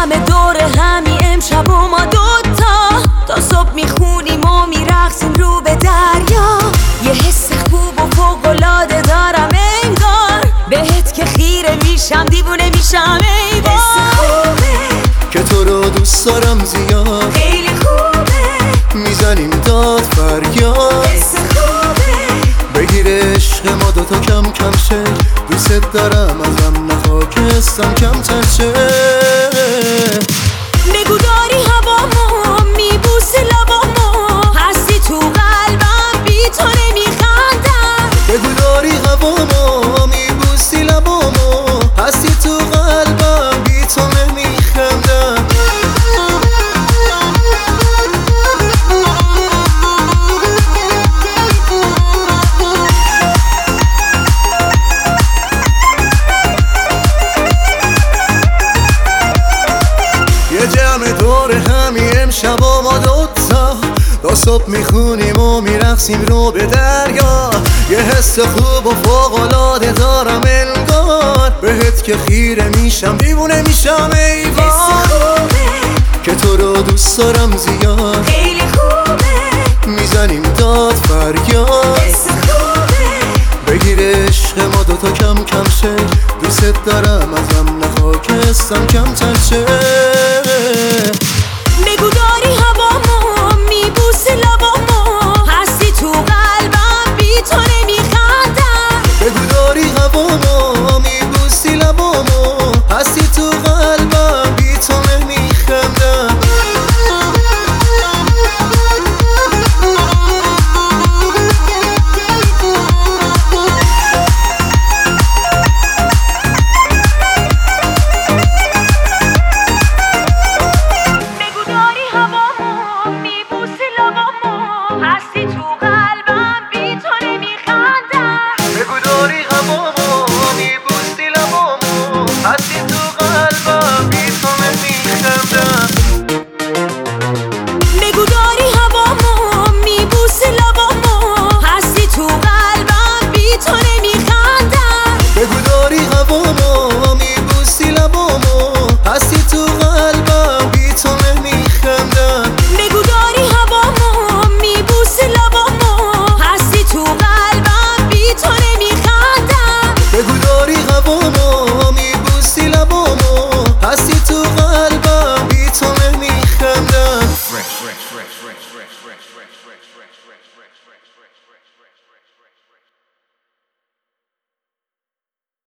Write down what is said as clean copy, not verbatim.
جمع دور همی امشب و ما دوتا تا صبح میخونیم و میرقصیم رو به دریا. یه حس خوب و فوق‌العاده دارم انگار، بهت که خیره میشم دیوونه میشم ای بار. حس خوبه که تو رو دوست دارم زیاد، خیلی خوبه میزنیم داد فریاد. حس خوبه بگیر عشق ما دوتا کم کم شه، دوست دارم ازم نخوا که حسم کمتر شه. بگو داری هوامو میبوسی لبامو، هستی تو قلبم بی تو نمیخندم. بگو داری هوامو میبوسی لبامو، هستی تو قلبم بی تو نمیخندم. یه جمع دور همی امشب و ما دوتا تا صبح میخونیم و میرقصیم رو به دریا. یه حس خوب و فوق‌العاده دارم انگار، بهت که خیره میشم دیوونه میشم ای حس وای. خوبه که تو رو دوست دارم زیاد، خیلی خوبه میزنیم داد فریاد. حس خوبه بگیر عشق ما دوتا کم کم شه، دوست دارم ازم نخوا که حسم کمتر شه. بگو داری هوامو میبوسی لبامو، هستی تو قلبم بی تو نمیخندم. بگو داری هوامو میبوسی لبامو، هستی تو قلبم بی تو نمیخندم. بگو داری هوامو میبوسی لبامو، هستی تو قلبم بی تو نمیخندم. بگو داری هوامو میبوسی لبامو، هستی تو قلبم بی تو نمیخندم. بگو داری هوامو میبوسی لبامو، هستی تو قلبم بی تو نمیخندم. بگو داری هوامو میبوسی لبامو، هستی تو قلبم بی تو نمیخندم. بگو داری هوامو میبوسی لبامو، هستی تو قلبم بی تو نمیخندم. بگو داری هوامو میبوسی لبامو، هستی تو قلبم بی تو نمیخندم.